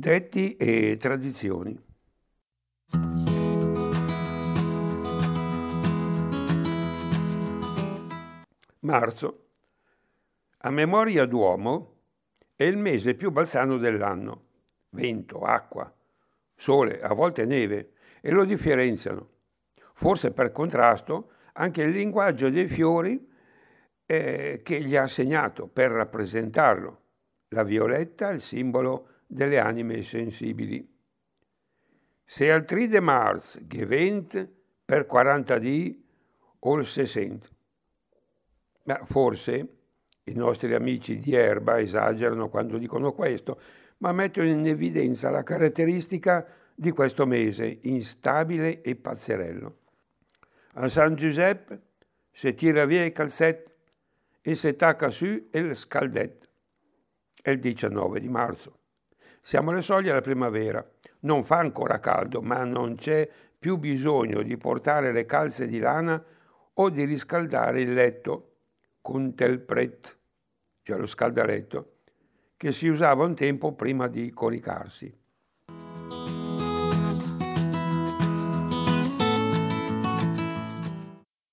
Detti e tradizioni. Marzo. A memoria d'uomo è il mese più balzano dell'anno. Vento, acqua, sole, a volte neve, e lo differenziano. Forse per contrasto anche il linguaggio dei fiori che gli ha assegnato per rappresentarlo. La violetta, il simbolo delle anime sensibili. Se al 3 de mars gewinnt per 40 di o il 60. Ma forse i nostri amici di Erba esagerano quando dicono questo, ma mettono in evidenza la caratteristica di questo mese, instabile e pazzerello. A San Giuseppe se tira via i calzetti e se tacca su il scaldet. È il 19 di marzo. Siamo alle soglie della primavera. Non fa ancora caldo, ma non c'è più bisogno di portare le calze di lana o di riscaldare il letto con telpret, cioè lo scaldaletto, che si usava un tempo prima di coricarsi.